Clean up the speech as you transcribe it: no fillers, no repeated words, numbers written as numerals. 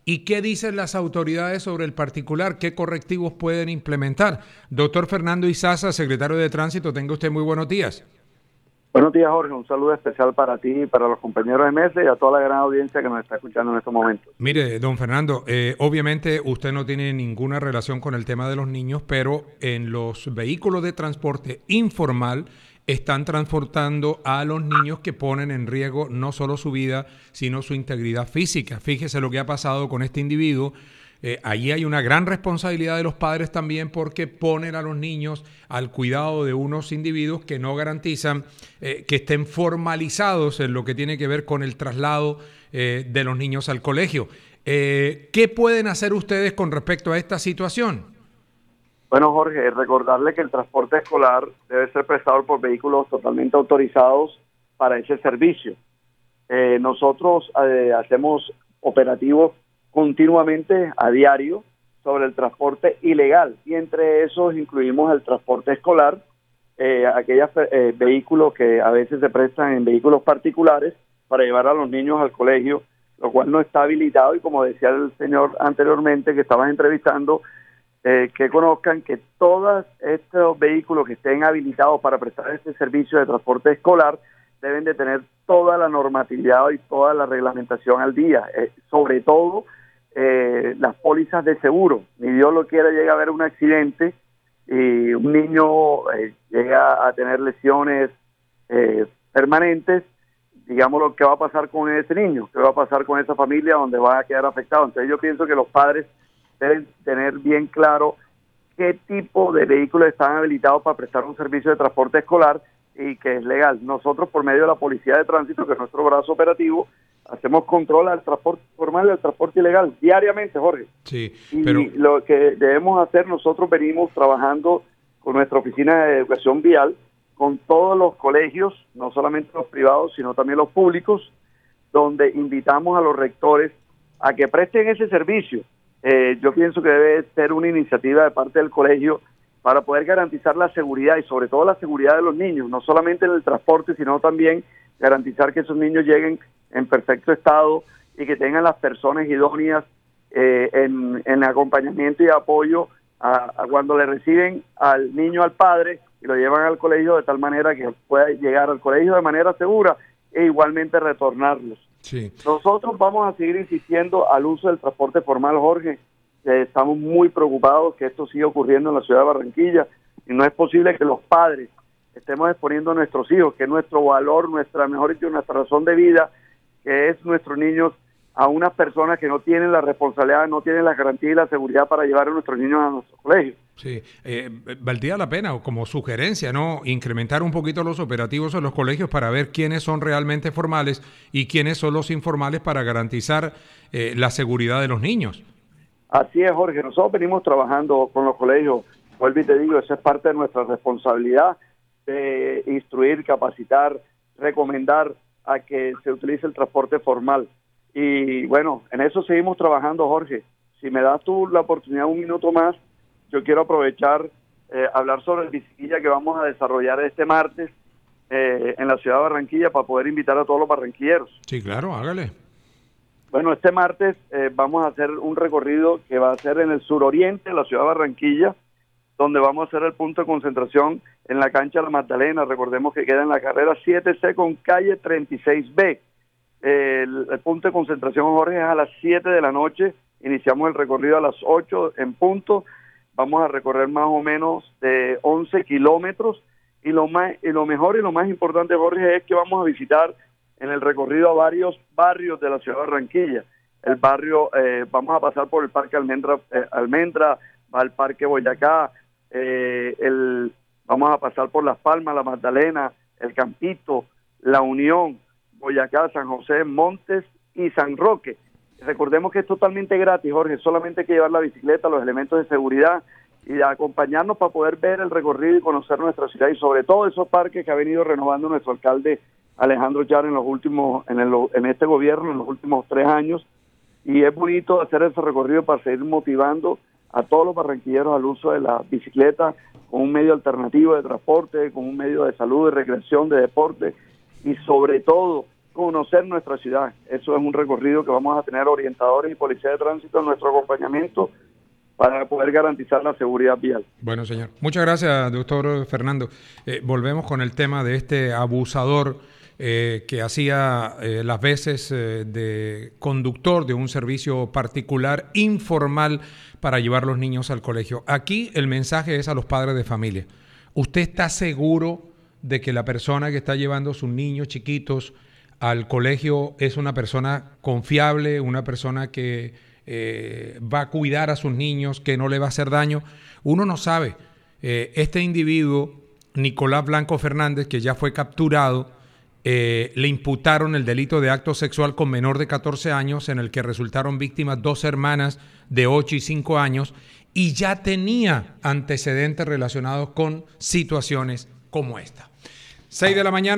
¿Y qué dicen las autoridades sobre el particular? ¿Qué correctivos pueden implementar? Doctor Fernando Izaza, secretario de Tránsito, tenga usted muy buenos días. Buenos días, Jorge. Un saludo especial para ti, para los compañeros de mesa y a toda la gran audiencia que nos está escuchando en estos momentos. Mire, don Fernando, obviamente usted no tiene ninguna relación con el tema de los niños, pero en los vehículos de transporte informal están transportando a los niños que ponen en riesgo no solo su vida, sino su integridad física. Fíjese lo que ha pasado con este individuo. Allí hay una gran responsabilidad de los padres también porque ponen a los niños al cuidado de unos individuos que no garantizan que estén formalizados en lo que tiene que ver con el traslado de los niños al colegio. ¿Qué pueden hacer ustedes con respecto a esta situación? Bueno, Jorge, recordarle que el transporte escolar debe ser prestado por vehículos totalmente autorizados para ese servicio. Nosotros hacemos operativos continuamente a diario sobre el transporte ilegal y entre esos incluimos el transporte escolar, aquellos vehículos que a veces se prestan en vehículos particulares para llevar a los niños al colegio, lo cual no está habilitado y como decía el señor anteriormente que estabas entrevistando, que conozcan que todos estos vehículos que estén habilitados para prestar este servicio de transporte escolar deben de tener toda la normatividad y toda la reglamentación al día, sobre todo las pólizas de seguro. Ni Dios lo quiera, llega a haber un accidente y un niño llega a tener lesiones permanentes, digamos lo que va a pasar con ese niño, qué va a pasar con esa familia donde va a quedar afectado. Entonces yo pienso que los padres deben tener bien claro qué tipo de vehículos están habilitados para prestar un servicio de transporte escolar y que es legal. Nosotros, por medio de la Policía de Tránsito, que es nuestro brazo operativo, hacemos control al transporte formal y al transporte ilegal diariamente, Jorge. Sí, pero y lo que debemos hacer, nosotros venimos trabajando con nuestra oficina de educación vial, con todos los colegios, no solamente los privados, sino también los públicos, donde invitamos a los rectores a que presten ese servicio. Yo pienso que debe ser una iniciativa de parte del colegio para poder garantizar la seguridad y sobre todo la seguridad de los niños, no solamente en el transporte, sino también garantizar que esos niños lleguen en perfecto estado y que tengan las personas idóneas en acompañamiento y apoyo a cuando le reciben al niño al padre y lo llevan al colegio de tal manera que pueda llegar al colegio de manera segura e igualmente retornarlos. Sí. Nosotros vamos a seguir insistiendo al uso del transporte formal, Jorge. Estamos muy preocupados que esto siga ocurriendo en la ciudad de Barranquilla y no es posible que los padres estemos exponiendo a nuestros hijos, que es nuestro valor, nuestra razón de vida, que es nuestros niños, a unas personas que no tienen la responsabilidad, no tienen la garantía y la seguridad para llevar a nuestros niños a nuestros colegios. Sí, valdría la pena, o como sugerencia, ¿no?, incrementar un poquito los operativos en los colegios para ver quiénes son realmente formales y quiénes son los informales para garantizar la seguridad de los niños. Así es, Jorge. Nosotros venimos trabajando con los colegios, vuelvo y te digo, esa es parte de nuestra responsabilidad de instruir, capacitar, recomendar a que se utilice el transporte formal. Y bueno, en eso seguimos trabajando, Jorge. Si me das tú la oportunidad un minuto más, yo quiero aprovechar, hablar sobre el biciclilla que vamos a desarrollar este martes en la ciudad de Barranquilla para poder invitar a todos los barranquilleros. Sí, claro, hágale. Bueno, este martes vamos a hacer un recorrido que va a ser en el suroriente de la ciudad de Barranquilla, donde vamos a hacer el punto de concentración en la cancha La Magdalena. Recordemos que queda en la carrera 7C con calle 36B. El punto de concentración, Jorge, es a las 7 de la noche. Iniciamos el recorrido a las 8 en punto. Vamos a recorrer más o menos de 11 kilómetros. Y lo mejor y lo más importante, Jorge, es que vamos a visitar en el recorrido a varios barrios de la ciudad de Barranquilla. El barrio, vamos a pasar por el Parque Almendra, va al Parque Boyacá, vamos a pasar por Las Palmas, La Magdalena, El Campito, La Unión, Boyacá, San José, Montes y San Roque. Recordemos que es totalmente gratis, Jorge, solamente hay que llevar la bicicleta, los elementos de seguridad y acompañarnos para poder ver el recorrido y conocer nuestra ciudad y sobre todo esos parques que ha venido renovando nuestro alcalde Alejandro Yar en este gobierno, en los últimos 3 años, y es bonito hacer ese recorrido para seguir motivando a todos los barranquilleros al uso de la bicicleta como un medio alternativo de transporte, como un medio de salud, de recreación, de deporte, y sobre todo conocer nuestra ciudad. Eso es un recorrido que vamos a tener orientadores y policía de tránsito en nuestro acompañamiento para poder garantizar la seguridad vial. Bueno, señor. Muchas gracias, doctor Fernando. Volvemos con el tema de este abusador que hacía las veces de conductor de un servicio particular informal para llevar los niños al colegio. Aquí el mensaje es a los padres de familia. ¿Usted está seguro de que la persona que está llevando a sus niños chiquitos al colegio es una persona confiable, una persona que va a cuidar a sus niños, que no le va a hacer daño? Uno no sabe. Este individuo, Nicolás Blanco Fernández, que ya fue capturado, le imputaron el delito de acto sexual con menor de 14 años, en el que resultaron víctimas 2 hermanas de 8 y 5 años, y ya tenía antecedentes relacionados con situaciones como esta. 6 de la mañana.